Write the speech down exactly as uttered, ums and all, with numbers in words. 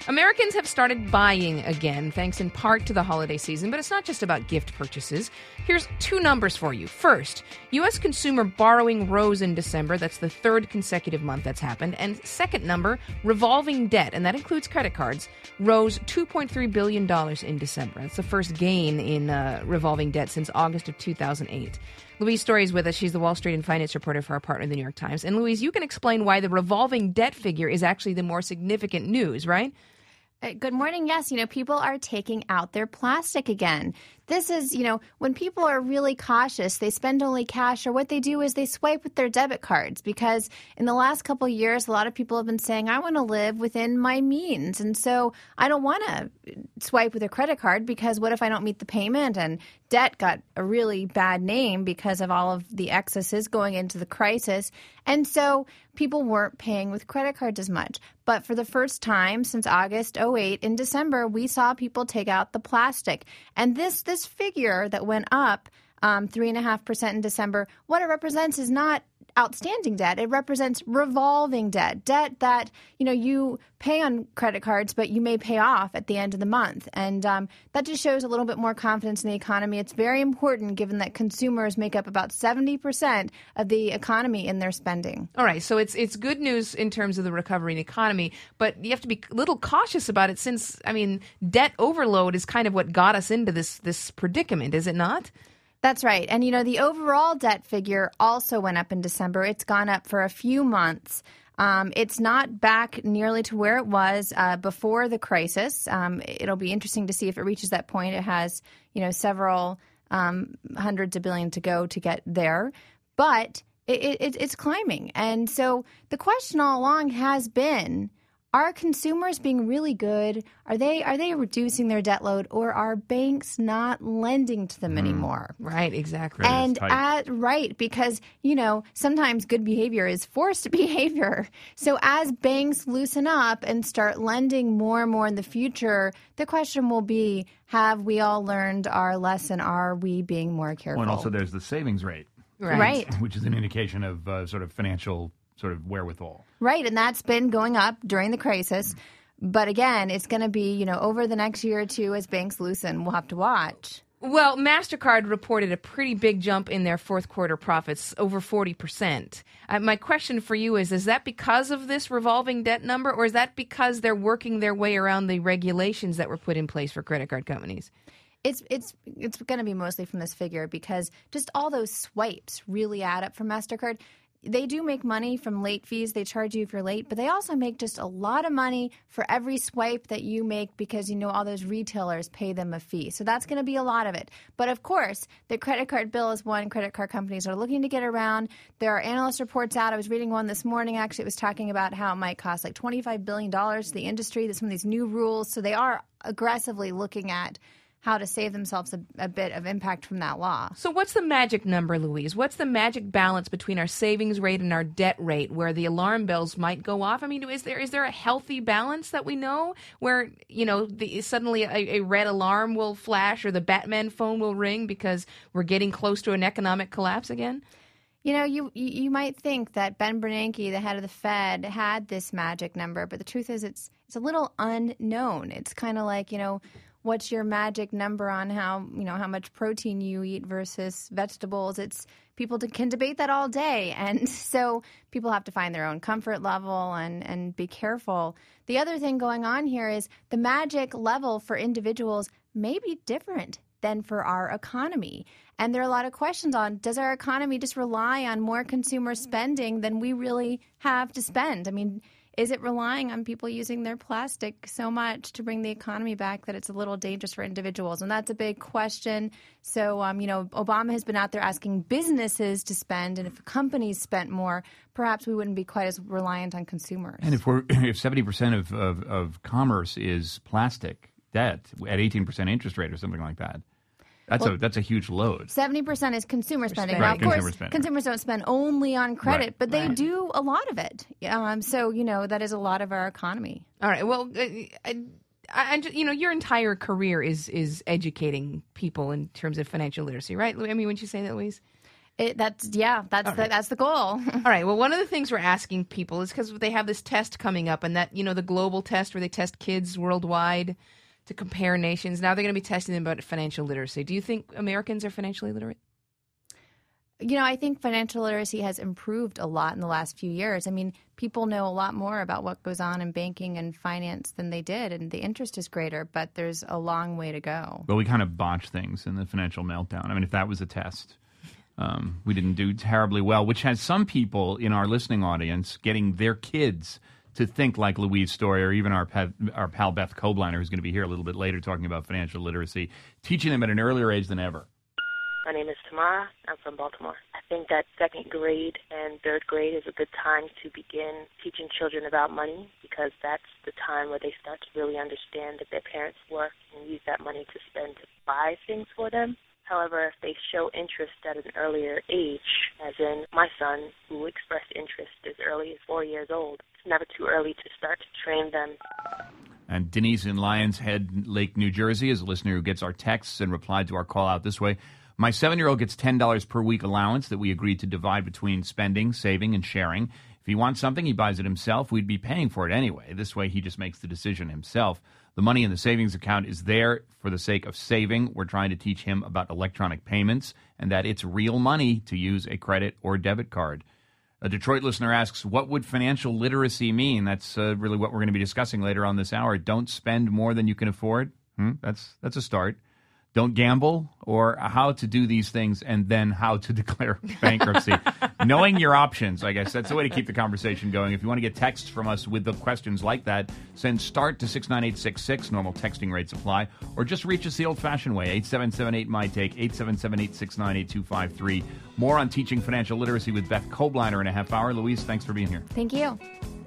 Americans have started buying again, thanks in part to the holiday season, but it's not just about gift purchases. Here's two numbers for you. First, U S consumer borrowing rose in December. That's the third consecutive month that's happened. And second number, revolving debt, and that includes credit cards, rose two point three billion dollars in December. That's the first gain in uh, revolving debt since August of two thousand eight. Louise Story is with us. She's the Wall Street and finance reporter for our partner, the New York Times. And Louise, you can explain why the revolving debt figure is actually the more significant news, right? Uh, Good morning. Yes, you know, people are taking out their plastic again. This is, you know, when people are really cautious, they spend only cash, or what they do is they swipe with their debit cards, because in the last couple of years, a lot of people have been saying, I want to live within my means. And so I don't want to swipe with a credit card, because what if I don't meet the payment? And debt got a really bad name because of all of the excesses going into the crisis. And so people weren't paying with credit cards as much. But for the first time since August oh eight, in December, we saw people take out the plastic. And this this figure that went up um, three point five percent in December, what it represents is not outstanding debt. It represents revolving debt, debt that, you know, you pay on credit cards, but you may pay off at the end of the month. And um, that just shows a little bit more confidence in the economy. It's very important given that consumers make up about seventy percent of the economy in their spending. All right, so it's it's good news in terms of the recovery in the economy, but you have to be a little cautious about it since, I mean, debt overload is kind of what got us into this this predicament, is it not? That's right. And, you know, the overall debt figure also went up in December. It's gone up for a few months. Um, it's not back nearly to where it was uh, before the crisis. Um, it'll be interesting to see if it reaches that point. It has, you know, several um, hundreds of billion to go to get there. But it, it, it's climbing. And so the question all along has been, are consumers being really good? Are they are they reducing their debt load, or are banks not lending to them mm. anymore? Right, exactly. And at, right, because, you know, sometimes good behavior is forced behavior. So as banks loosen up and start lending more and more in the future, the question will be, have we all learned our lesson? Are we being more careful? Well, and also there's the savings rate, right, right. which is an indication of uh, sort of financial sort of wherewithal. Right, and that's been going up during the crisis. But again, it's going to be, you know, over the next year or two as banks loosen. We'll have to watch. Well, MasterCard reported a pretty big jump in their fourth quarter profits, over forty percent. Uh, my question for you is, is that because of this revolving debt number, or is that because they're working their way around the regulations that were put in place for credit card companies? It's it's it's going to be mostly from this figure, because just all those swipes really add up for MasterCard. They do make money from late fees. They charge you if you're late, but they also make just a lot of money for every swipe that you make, because, you know, all those retailers pay them a fee. So that's going to be a lot of it. But of course, the credit card bill is one credit card companies are looking to get around. There are analyst reports out. I was reading one this morning. Actually, it was talking about how it might cost like twenty-five billion dollars to the industry. There's some of these new rules. So they are aggressively looking at how to save themselves a, a bit of impact from that law. So what's the magic number, Louise? What's the magic balance between our savings rate and our debt rate where the alarm bells might go off? I mean, is there is there a healthy balance that we know where, you know, the, suddenly a, a red alarm will flash or the Batman phone will ring because we're getting close to an economic collapse again? You know, you, you might think that Ben Bernanke, the head of the Fed, had this magic number, but the truth is it's it's a little unknown. It's kind of like, you know, what's your magic number on how, you know, how much protein you eat versus vegetables? It's people can debate that all day. And so people have to find their own comfort level and, and be careful. The other thing going on here is the magic level for individuals may be different than for our economy. And there are a lot of questions on, does our economy just rely on more consumer spending than we really have to spend? I mean, is it relying on people using their plastic so much to bring the economy back that it's a little dangerous for individuals? And that's a big question. So, um, you know, Obama has been out there asking businesses to spend, and if companies spent more, perhaps we wouldn't be quite as reliant on consumers. And if we're if seventy percent of, of, of commerce is plastic debt at eighteen percent interest rate or something like that, That's well, a that's a huge load. seventy percent is consumer spending. Right, now, of consumer course, spending. consumers don't spend only on credit, Right, but they right. do a lot of it. Um, so, you know, that is a lot of our economy. All right. Well, uh, I, I, you know, your entire career is is educating people in terms of financial literacy, right? I mean, wouldn't you say that, Louise? It, that's yeah, that's the, that's the goal. All right. Well, one of the things we're asking people is because they have this test coming up, and that, you know, the global test where they test kids worldwide to compare nations. Now they're going to be testing them about financial literacy. Do you think Americans are financially literate? You know, I think financial literacy has improved a lot in the last few years. I mean, people know a lot more about what goes on in banking and finance than they did, and the interest is greater, but there's a long way to go. Well, we kind of botched things in the financial meltdown. I mean, if that was a test, um, we didn't do terribly well, which has some people in our listening audience getting their kids to think like Louise Story, or even our, pet, our pal Beth Kobliner, who's going to be here a little bit later talking about financial literacy, teaching them at an earlier age than ever. My name is Tamara. I'm from Baltimore. I think that second grade and third grade is a good time to begin teaching children about money, because that's the time where they start to really understand that their parents work and use that money to spend to buy things for them. However, if they show interest at an earlier age, as in my son, who expressed interest as early as four years old, it's never too early to start to train them. And Denise in Lions Head, Lake, New Jersey, is a listener who gets our texts and replied to our call out this way. My seven-year-old gets ten dollars per week allowance that we agreed to divide between spending, saving, and sharing. If he wants something, he buys it himself. We'd be paying for it anyway. This way, he just makes the decision himself. The money in the savings account is there for the sake of saving. We're trying to teach him about electronic payments and that it's real money to use a credit or debit card. A Detroit listener asks, what would financial literacy mean? That's uh, really what we're going to be discussing later on this hour. Don't spend more than you can afford. Hmm? That's that's a start. Don't gamble, or how to do these things, and then how to declare bankruptcy. Knowing your options, I guess. That's the way to keep the conversation going. If you want to get texts from us with the questions like that, send START to six nine eight six six. Normal texting rates apply. Or just reach us the old-fashioned way, eight seven seven eight, M Y T A K E, eight seven seven, eight six nine, eight two five three. More on teaching financial literacy with Beth Kobliner in a half hour. Louise, thanks for being here. Thank you.